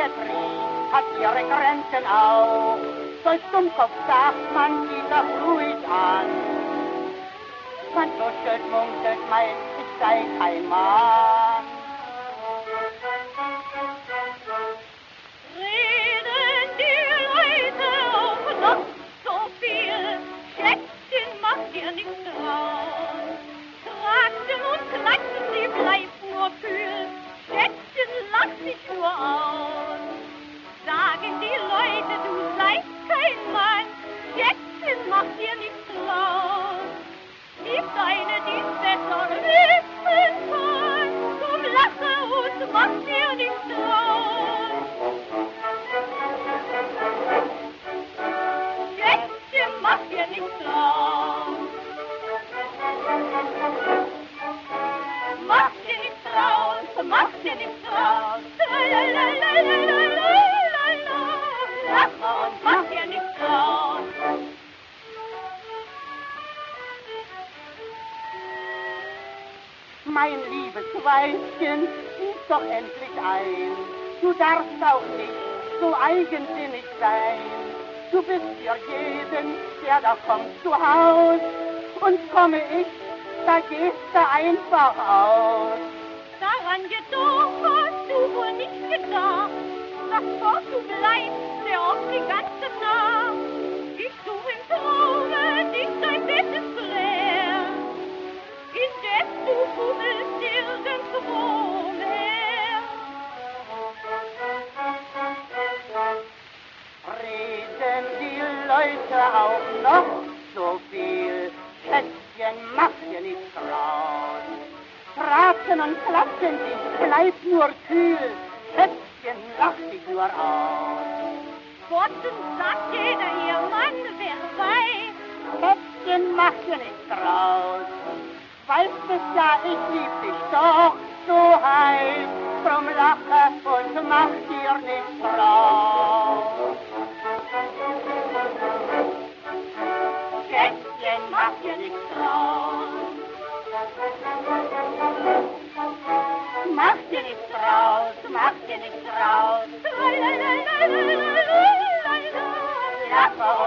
Symmetrie hat ihre Grenzen auch. Durch Dummkopf sagt man dieser ruhig an. Man tuschelt, munkelt, meint, ich sei kein Mann. Reden die Leute auch noch so viel? Schätzchen, macht dir nichts draus. Trachten und klatschen, sie bleibt nur kühl. Schätzchen, lach dich nur aus. Sagen die Leute, du seist kein Mann. Schätzchen, mach dir nichts draus. Gibt eine, die's besser wissen kann. Komm, lache und mach dir nichts draus. Schätzchen, mach dir nichts draus. Mach dir nichts draus, mach dir nichts draus. Lache und mach dir nichts draus. Mein liebes Weibchen, sieh's doch endlich ein. Du darfst auch nicht so eigensinnig sein. Du bist für jeden, der da kommt, zu Haus. Und komme ich, da gehst du einfach aus. Daran jedoch hast du wohl nicht gedacht, dass dort du bleibst, der auf die ganze Nacht. Ich suche im Traume dich, dein Bett ist leer. Indes du fummelst irgendwo mehr. Reden die Leute auch noch so viel? Schätzchen, mach dir nichts raus. Traten und klatschen dich, bleib nur kühl. Schätzchen, lach dich nur aus. Worten sagt jeder, ihr Mann, wer weiß. Schätzchen, mach dir nichts raus. Weißt es ja, ich lieb dich doch so heiß. Drum lache und mach dir nichts raus. Schätzchen, mach dir nichts raus. Mach dir nichts raus, mach dir nichts raus. Lache